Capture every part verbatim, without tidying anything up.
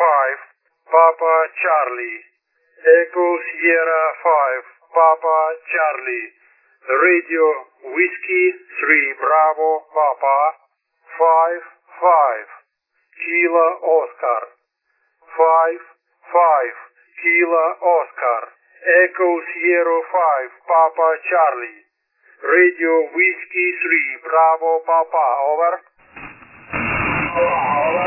five, Papa Charlie. Echo Sierra five, Papa Charlie. Radio Whiskey three, Bravo Papa. five, five, Kilo Oscar. five, five, Kilo Oscar. Echo Sierra five, Papa Charlie. Radio Whiskey three, Bravo Papa. Over. Over.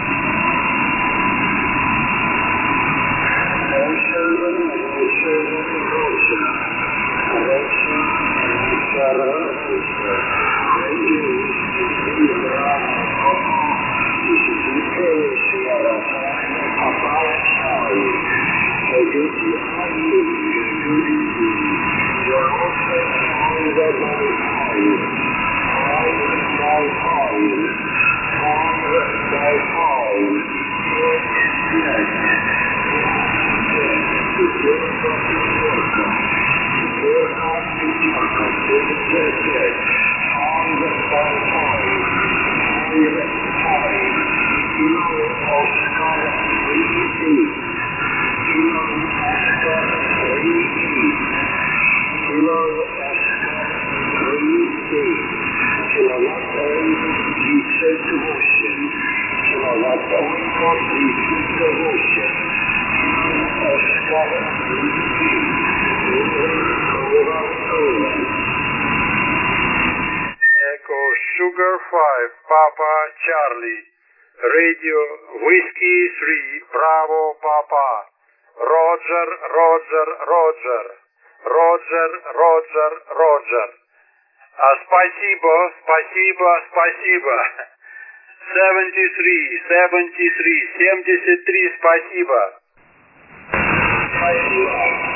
Echo Sugar five, Papa Charlie. Radio Whiskey three, Bravo Papa. Roger, Roger, Roger. Roger, Roger, Roger. А спасибо, спасибо, спасибо. seventy-three, seventy-three, семьдесят три, спасибо. Спасибо.